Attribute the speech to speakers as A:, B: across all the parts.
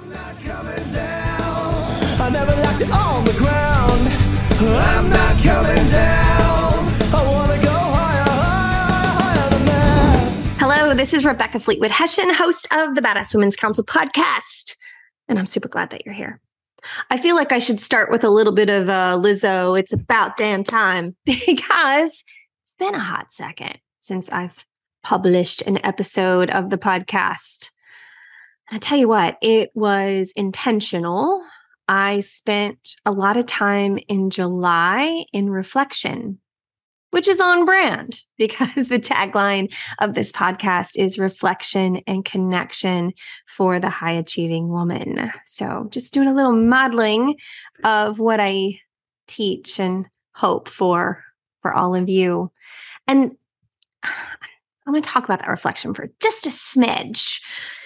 A: Not coming down. I never left it on the ground. I'm not coming down. I want to go higher, higher, higher than that.
B: Hello, this is Rebecca Fleetwood Hession, host of the Badass Women's Council podcast. And I'm super glad that you're here. I feel like I should start with a little bit of Lizzo, It's About Damn Time, because it's been a hot second since I've published an episode of the podcast. And I tell you what, it was intentional. I spent a lot of time in July in reflection, which is on brand because the tagline of this podcast is reflection and connection for the high achieving woman. So just doing a little modeling of what I teach and hope for all of you. And I'm going to talk about that reflection for just a smidge.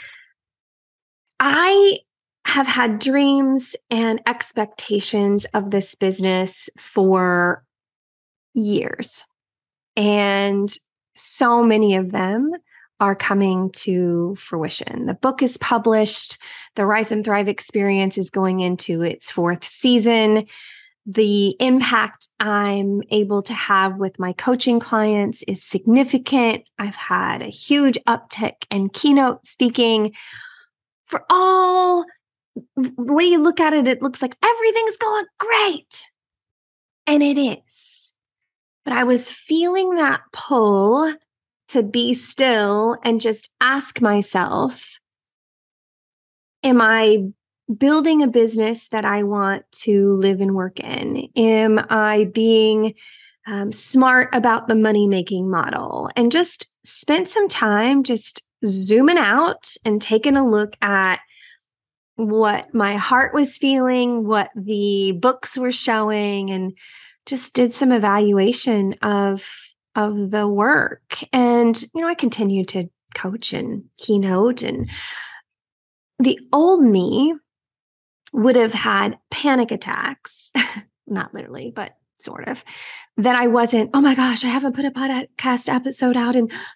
B: I have had dreams and expectations of this business for years, and so many of them are coming to fruition. The book is published. The Rise and Thrive Experience is going into its 4th season. The impact I'm able to have with my coaching clients is significant. I've had a huge uptick in keynote speaking. For all the way you look at it, it looks like everything's going great. And it is. But I was feeling that pull to be still and just ask myself, am I building a business that I want to live and work in? Am I being smart about the money-making model? And just spent some time just zooming out and taking a look at what my heart was feeling, what the books were showing, and just did some evaluation of the work. And, I continue to coach and keynote, and the old me would have had panic attacks, not literally, but sort of, that I wasn't, oh my gosh, I haven't put a podcast episode out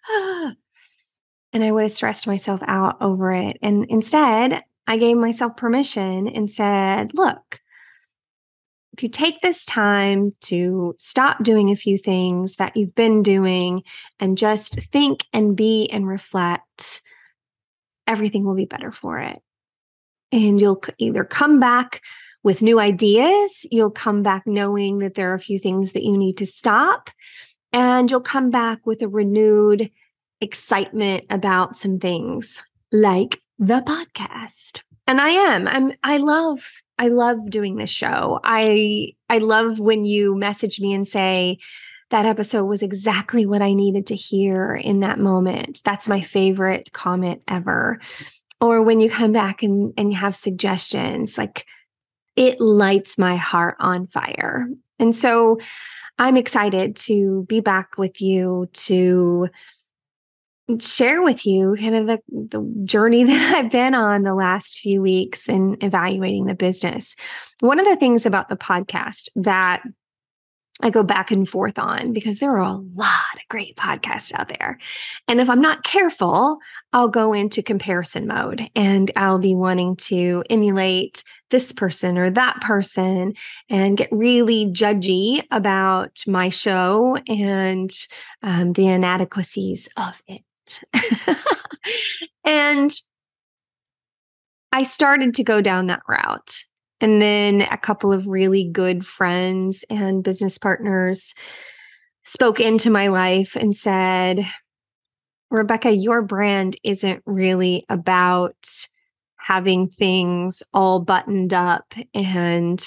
B: and I would have stressed myself out over it. And instead, I gave myself permission and said, look, if you take this time to stop doing a few things that you've been doing and just think and be and reflect, everything will be better for it. And you'll either come back with new ideas, you'll come back knowing that there are a few things that you need to stop, and you'll come back with a renewed excitement about some things like the podcast. And I love doing this show. I love when you message me and say that episode was exactly what I needed to hear in that moment. That's my favorite comment ever. Or when you come back and you have suggestions, like it lights my heart on fire. And so I'm excited to be back with you to share with you kind of the journey that I've been on the last few weeks in evaluating the business. One of the things about the podcast that I go back and forth on, because there are a lot of great podcasts out there. And if I'm not careful, I'll go into comparison mode and I'll be wanting to emulate this person or that person and get really judgy about my show and the inadequacies of it. And I started to go down that route. And then a couple of really good friends and business partners spoke into my life and said, Rebecca, your brand isn't really about having things all buttoned up and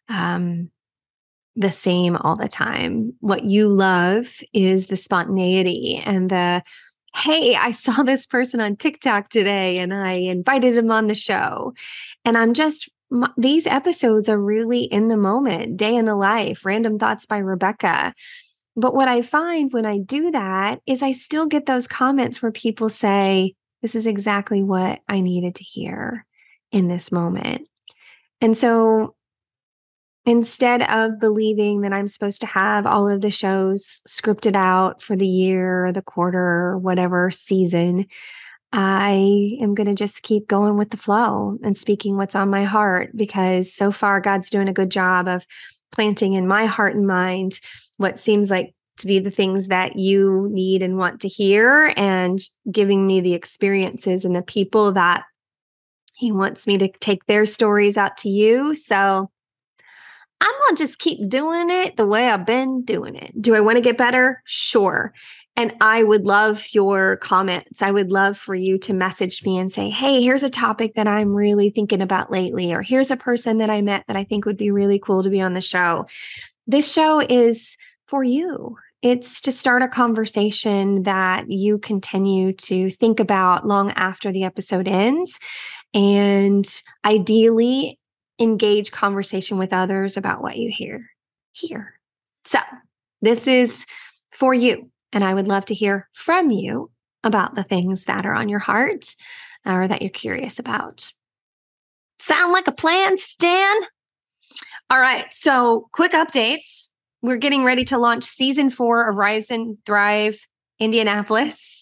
B: the same all the time. What you love is the spontaneity and the, hey, I saw this person on TikTok today and I invited him on the show. And these episodes are really in the moment, day in the life, random thoughts by Rebecca. But what I find when I do that is I still get those comments where people say, this is exactly what I needed to hear in this moment. And so instead of believing that I'm supposed to have all of the shows scripted out for the year or the quarter or whatever season, I am going to just keep going with the flow and speaking what's on my heart, because so far God's doing a good job of planting in my heart and mind what seems like to be the things that you need and want to hear, and giving me the experiences and the people that He wants me to take their stories out to you. So I'm going to just keep doing it the way I've been doing it. Do I want to get better? Sure. And I would love your comments. I would love for you to message me and say, hey, here's a topic that I'm really thinking about lately, or here's a person that I met that I think would be really cool to be on the show. This show is for you. It's to start a conversation that you continue to think about long after the episode ends, and ideally engage conversation with others about what you hear here. So this is for you. And I would love to hear from you about the things that are on your heart or that you're curious about. Sound like a plan, Stan? All right. So quick updates. We're getting ready to launch season 4 of Rise and Thrive Indianapolis.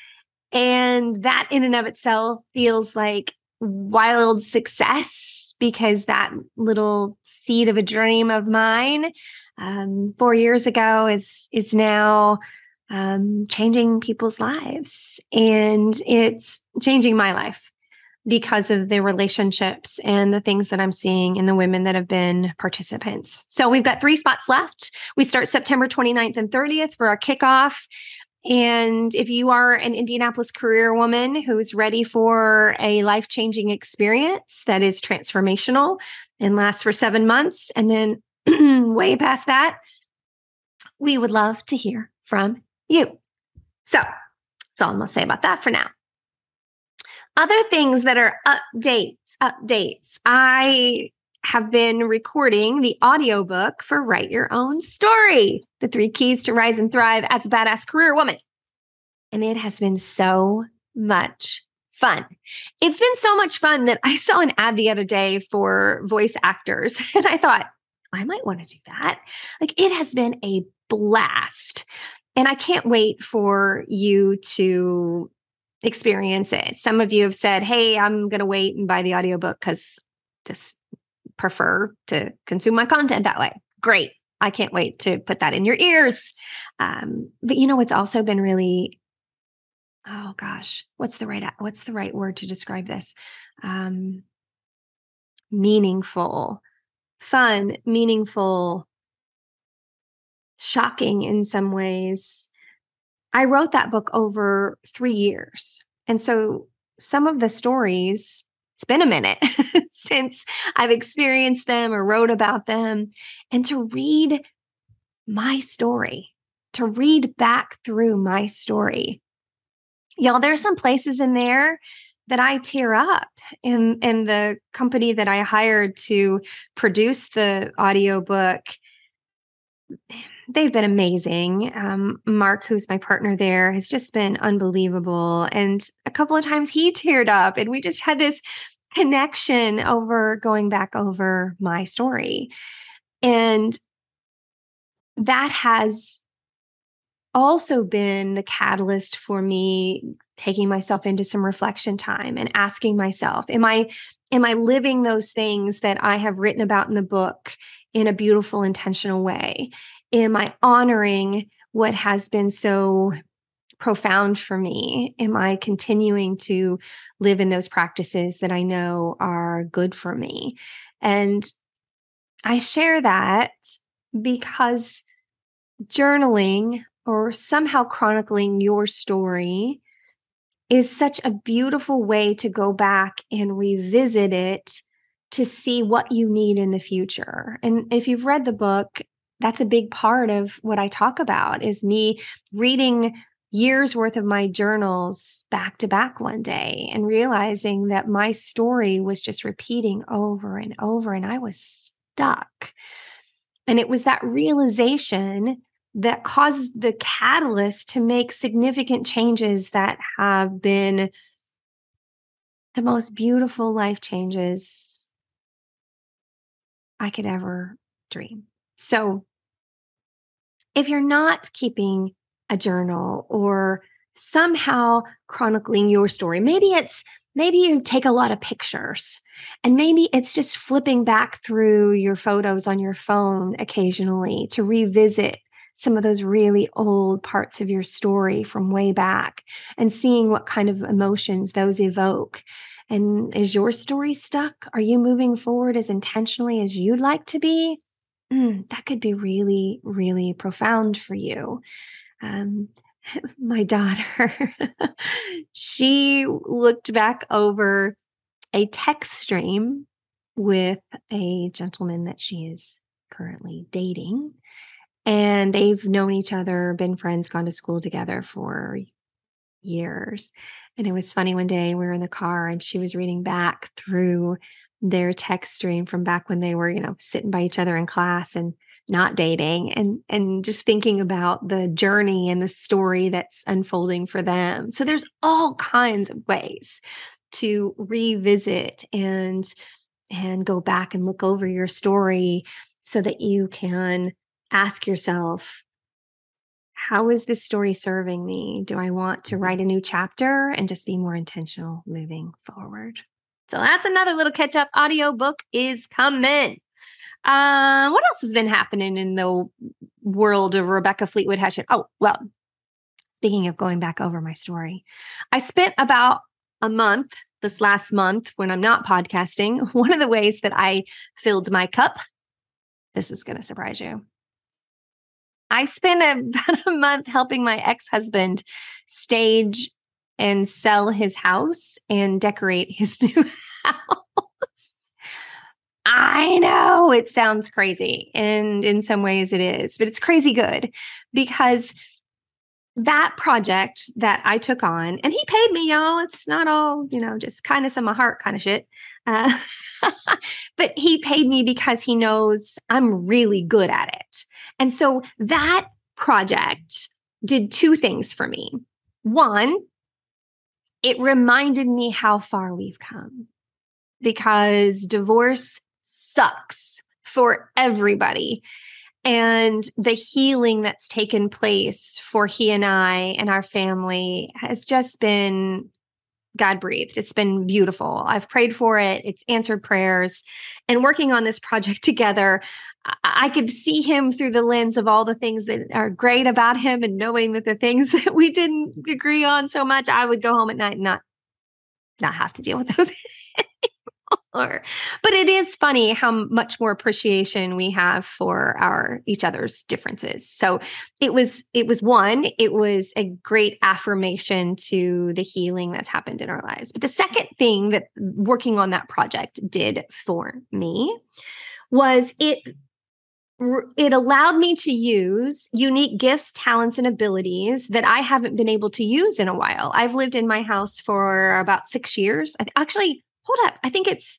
B: And that in and of itself feels like wild success, because that little seed of a dream of mine 4 years ago is now changing people's lives. And it's changing my life because of the relationships and the things that I'm seeing in the women that have been participants. So we've got 3 spots left. We start September 29th and 30th for our kickoff. And if you are an Indianapolis career woman who's ready for a life-changing experience that is transformational and lasts for 7 months, and then way past that, we would love to hear from you. So that's all I'm going to say about that for now. Other things that are updates. I have been recording the audiobook for Write Your Own Story, The 3 Keys to Rise and Thrive as a Badass Career Woman. And it has been so much fun. It's been so much fun that I saw an ad the other day for voice actors, and I thought, I might want to do that. Like, it has been a blast. And I can't wait for you to experience it. Some of you have said, hey, I'm going to wait and buy the audiobook because just prefer to consume my content that way. Great. I can't wait to put that in your ears. But you know, it's also been really, oh gosh, what's the right word to describe this? Meaningful, fun, meaningful, shocking in some ways. I wrote that book over 3 years. And so some of the stories, it's been a minute since I've experienced them or wrote about them. And to read my story, to read back through my story, y'all, there's some places in there that I tear up. In the company that I hired to produce the audiobook, they've been amazing. Mark, who's my partner there, has just been unbelievable. And a couple of times he teared up, and we just had this connection over going back over my story. And that has also been the catalyst for me taking myself into some reflection time and asking myself, am I living those things that I have written about in the book in a beautiful, intentional way? Am I honoring what has been so profound for me? Am I continuing to live in those practices that I know are good for me? And I share that because journaling or somehow chronicling your story is such a beautiful way to go back and revisit it to see what you need in the future. And if you've read the book, that's a big part of what I talk about, is me reading years worth of my journals back to back one day and realizing that my story was just repeating over and over, and I was stuck. And it was that realization that caused the catalyst to make significant changes that have been the most beautiful life changes I could ever dream. So if you're not keeping a journal or somehow chronicling your story. Maybe you take a lot of pictures, and maybe it's just flipping back through your photos on your phone occasionally to revisit some of those really old parts of your story from way back and seeing what kind of emotions those evoke. And is your story stuck? Are you moving forward as intentionally as you'd like to be? That could be really, really profound for you. My daughter, she looked back over a text stream with a gentleman that she is currently dating. And they've known each other, been friends, gone to school together for years. And it was funny, one day we were in the car and she was reading back through their text stream from back when they were, sitting by each other in class and not dating, and just thinking about the journey and the story that's unfolding for them. So there's all kinds of ways to revisit and go back and look over your story so that you can ask yourself, how is this story serving me? Do I want to write a new chapter and just be more intentional moving forward? So that's another little catch-up. Audiobook is coming. What else has been happening in the world of Rebecca Fleetwood Hession? Oh, well, speaking of going back over my story, I spent about a month, this last month when I'm not podcasting. One of the ways that I filled my cup, this is going to surprise you. I spent about a month helping my ex-husband stage and sell his house and decorate his new house. I know it sounds crazy, and in some ways it is, but it's crazy good, because that project that I took on, and he paid me, y'all. It's not all, just kindness of my heart kind of shit. But he paid me because he knows I'm really good at it. And so that project did two things for me. One, it reminded me how far we've come, because divorce sucks for everybody. And the healing that's taken place for he and I and our family has just been God breathed. It's been beautiful. I've prayed for it. It's answered prayers. And working on this project together, I could see him through the lens of all the things that are great about him, and knowing that the things that we didn't agree on so much, I would go home at night and not have to deal with those anymore. But it is funny how much more appreciation we have for each other's differences. So it was a great affirmation to the healing that's happened in our lives. But the second thing that working on that project did for me was it allowed me to use unique gifts, talents, and abilities that I haven't been able to use in a while. I've lived in my house for about 6 years. Actually, hold up. I think it's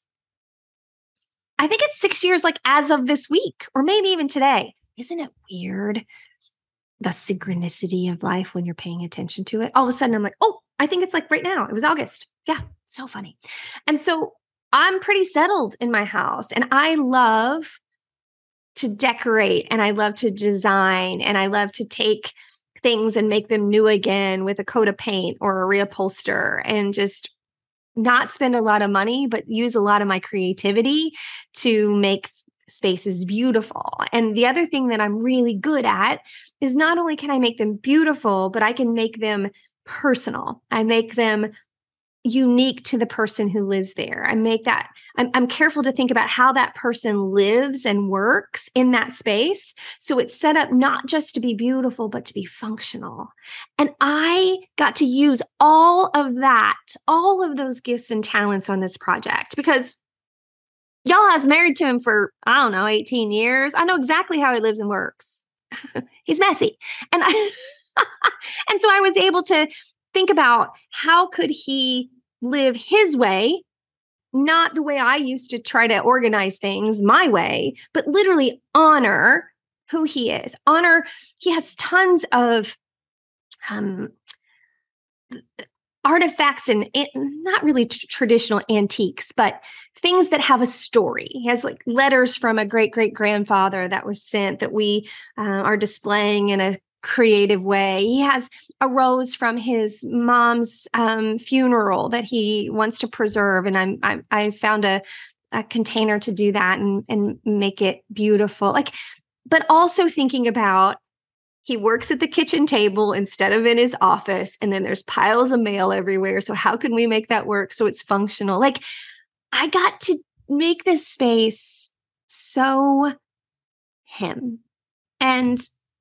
B: 6 years, like as of this week, or maybe even today. Isn't it weird? The synchronicity of life when you're paying attention to it. All of a sudden I'm like, oh, I think it's like right now. It was August. Yeah. So funny. And so I'm pretty settled in my house, and I love to decorate, and I love to design, and I love to take things and make them new again with a coat of paint or a reupholster, and just not spend a lot of money, but use a lot of my creativity to make spaces beautiful. And the other thing that I'm really good at is not only can I make them beautiful, but I can make them personal. I make them unique to the person who lives there. I'm careful to think about how that person lives and works in that space. So it's set up not just to be beautiful, but to be functional. And I got to use all of those gifts and talents on this project, because y'all, I was married to him for, 18 years. I know exactly how he lives and works. He's messy. And and so I was able to think about, how could he live his way, not the way I used to try to organize things my way, but literally honor who he is. He has tons of artifacts and not really traditional antiques, but things that have a story. He has like letters from a great-great-grandfather that was sent that we are displaying in a creative way. He has a rose from his mom's funeral that he wants to preserve. And I found a container to do that and make it beautiful. Like, but also thinking about, he works at the kitchen table instead of in his office, and then there's piles of mail everywhere. So how can we make that work so it's functional? Like, I got to make this space so him. And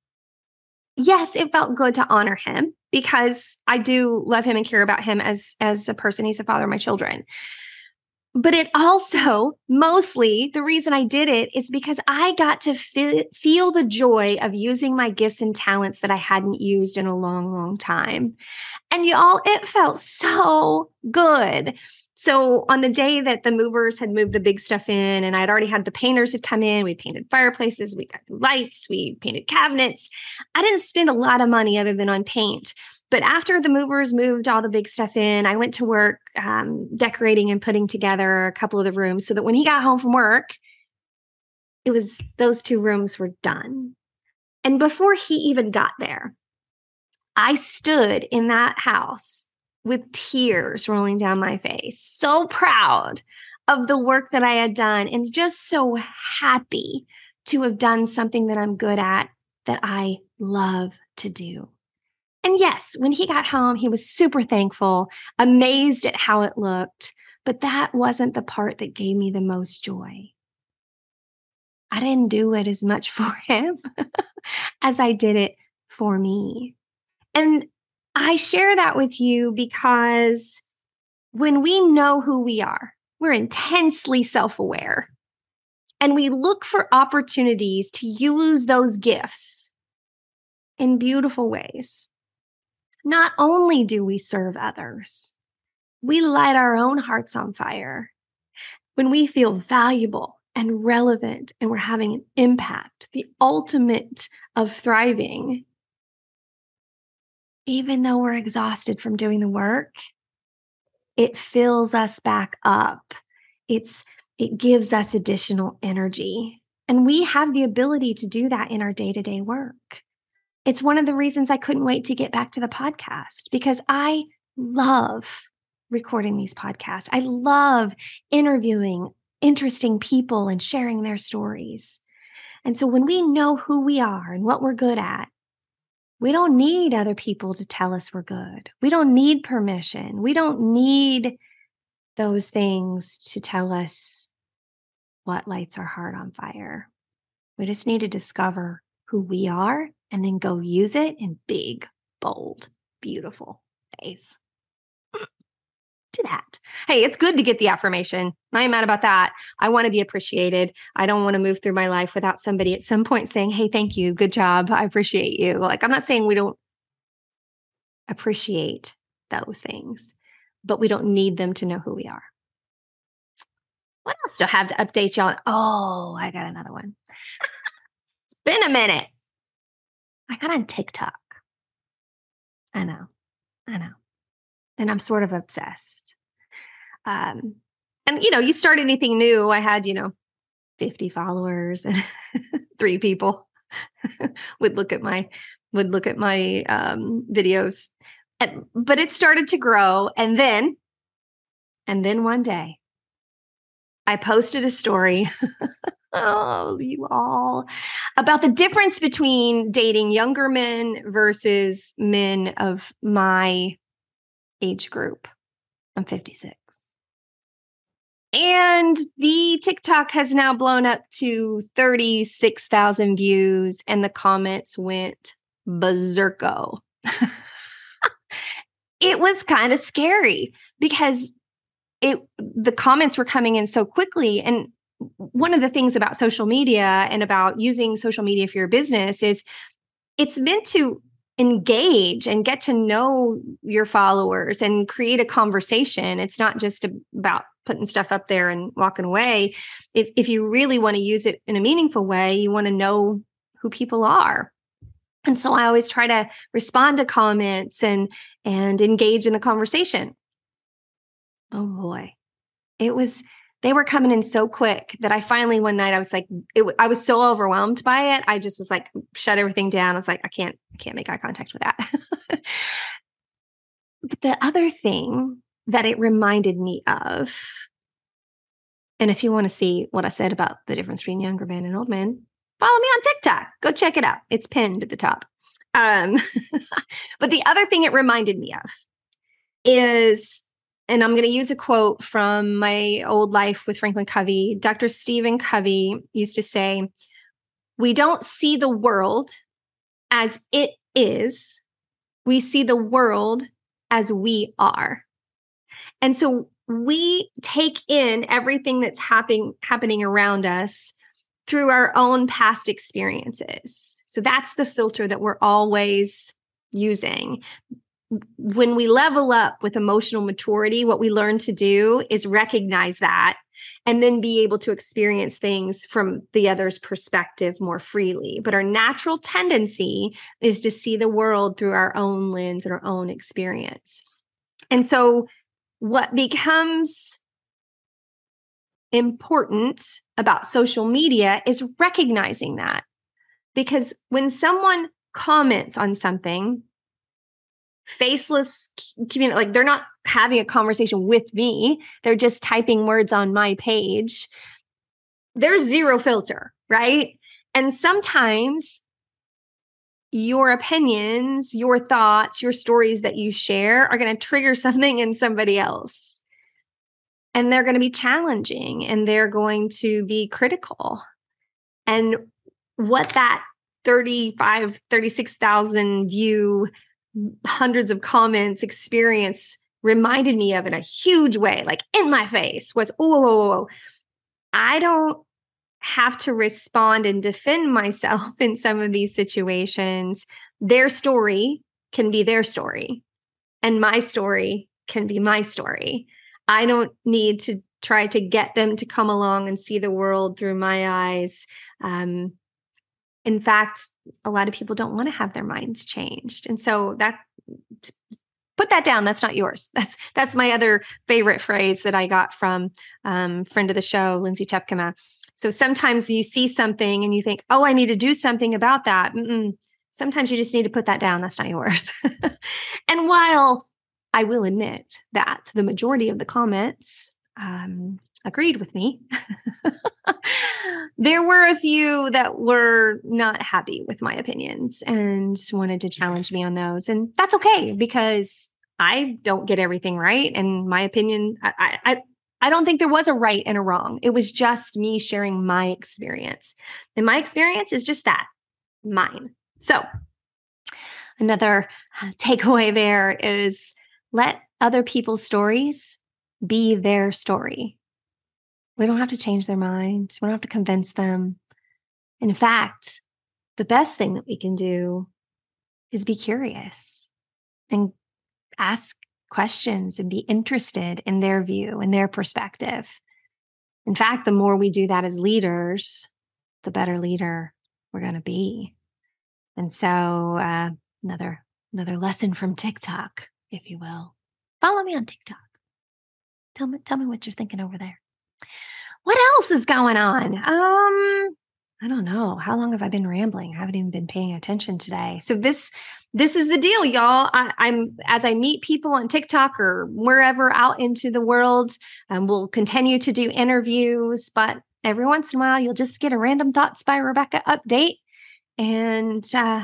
B: yes, it felt good to honor him because I do love him and care about him as a person. He's the father of my children. But it also, mostly, the reason I did it is because I got to feel the joy of using my gifts and talents that I hadn't used in a long, long time. And y'all, it felt so good. So on the day that the movers had moved the big stuff in, and I'd already had the painters had come in, we painted fireplaces, we got lights, we painted cabinets. I didn't spend a lot of money other than on paint. But after the movers moved all the big stuff in, I went to work decorating and putting together a couple of the rooms so that when he got home from work, those 2 rooms were done. And before he even got there, I stood in that house with tears rolling down my face, so proud of the work that I had done and just so happy to have done something that I'm good at, that I love to do. And yes, when he got home, he was super thankful, amazed at how it looked, but that wasn't the part that gave me the most joy. I didn't do it as much for him as I did it for me. And I share that with you because when we know who we are, we're intensely self-aware, and we look for opportunities to use those gifts in beautiful ways. Not only do we serve others, we light our own hearts on fire. When we feel valuable and relevant and we're having an impact, the ultimate of thriving, even though we're exhausted from doing the work, it fills us back up. It gives us additional energy. And we have the ability to do that in our day-to-day work. It's one of the reasons I couldn't wait to get back to the podcast, because I love recording these podcasts. I love interviewing interesting people and sharing their stories. And so when we know who we are and what we're good at, we don't need other people to tell us we're good. We don't need permission. We don't need those things to tell us what lights our heart on fire. We just need to discover who we are and then go use it in big, bold, beautiful ways. Do that. Hey, it's good to get the affirmation. I ain't mad about that. I want to be appreciated. I don't want to move through my life without somebody at some point saying, hey, thank you. Good job. I appreciate you. Like, I'm not saying we don't appreciate those things, but we don't need them to know who we are. What else do I have to update y'all on? Oh, I got another one. It's been a minute. I got on TikTok. I know. And I'm sort of obsessed. And, you start anything new. I had, 50 followers and 3 people would look at my videos. But it started to grow. And then one day I posted a story. Oh, you all, about the difference between dating younger men versus men of my age group. I'm 56. And the TikTok has now blown up to 36,000 views, and the comments went berserko. It was kind of scary because the comments were coming in so quickly. And one of the things about social media and about using social media for your business is it's meant to engage and get to know your followers and create a conversation. It's not just about putting stuff up there and walking away. If you really want to use it in a meaningful way, you want to know who people are. And so I always try to respond to comments and engage in the conversation. Oh boy. It was they were coming in so quick that I finally one night I was like, I was so overwhelmed by it. I just was like, shut everything down. I was like, I can't make eye contact with that. But the other thing that it reminded me of, and if you want to see what I said about the difference between younger men and old men, follow me on TikTok. Go check it out. It's pinned at the top. But the other thing it reminded me of is, and I'm going to use a quote from my old life with Franklin Covey. Dr. Stephen Covey used to say, we don't see the world as it is. We see the world as we are. And so we take in everything that's happening around us through our own past experiences. So that's the filter that we're always using. When we level up with emotional maturity, what we learn to do is recognize that and then be able to experience things from the other's perspective more freely. But our natural tendency is to see the world through our own lens and our own experience. And so what becomes important about social media is recognizing that. Because when someone comments on something, faceless community, like they're not having a conversation with me, they're just typing words on my page, there's zero filter, right? And sometimes your opinions, your thoughts, your stories that you share are going to trigger something in somebody else. And they're going to be challenging and they're going to be critical. And what that 36,000 view, hundreds of comments experience reminded me of in a huge way, like in my face, was, oh, I don't have to respond and defend myself in some of these situations. Their story can be their story, and my story can be my story. I don't need to try to get them to come along and see the world through my eyes. In fact, a lot of people don't want to have their minds changed. And so put that down. That's not yours. That's my other favorite phrase that I got from friend of the show, Lindsay Tepkema. So sometimes you see something and you think, oh, I need to do something about that. Sometimes you just need to put that down. That's not yours. And while I will admit that the majority of the comments agreed with me, there were a few that were not happy with my opinions and wanted to challenge me on those. And that's okay, because I don't get everything right. And my opinion, I don't think there was a right and a wrong. It was just me sharing my experience. And my experience is just that, mine. So another takeaway there is let other people's stories be their story. We don't have to change their minds. We don't have to convince them. In fact, the best thing that we can do is be curious and ask questions and be interested in their view and their perspective. In fact, the more we do that as leaders, the better leader we're going to be. And so another lesson from TikTok, if you will. Follow me on TikTok. Tell me what you're thinking over there. What else is going on? I don't know. How long have I been rambling? I haven't even been paying attention today. So this is the deal, y'all. I'm as I meet people on TikTok or wherever out into the world, we'll continue to do interviews, but every once in a while, you'll just get a Random Thoughts by Rebecca update. And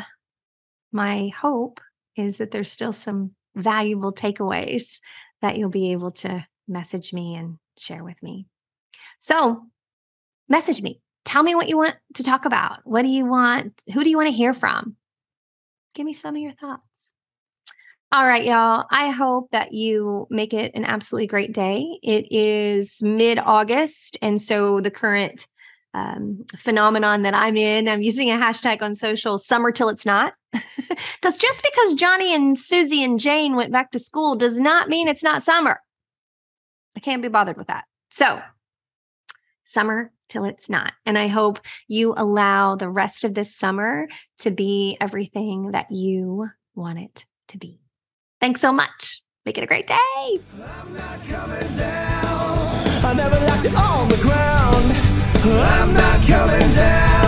B: my hope is that there's still some valuable takeaways that you'll be able to message me and share with me. So message me. Tell me what you want to talk about. What do you want? Who do you want to hear from? Give me some of your thoughts. All right, y'all. I hope that you make it an absolutely great day. It is mid-August, and so the current phenomenon that I'm in, I'm using a hashtag on social, summer till it's not. Because just because Johnny and Susie and Jane went back to school does not mean it's not summer. I can't be bothered with that. So, summer till it's not. And I hope you allow the rest of this summer to be everything that you want it to be. Thanks so much. Make it a great day.
A: I'm not coming down. I never liked it on the ground. I'm not coming down.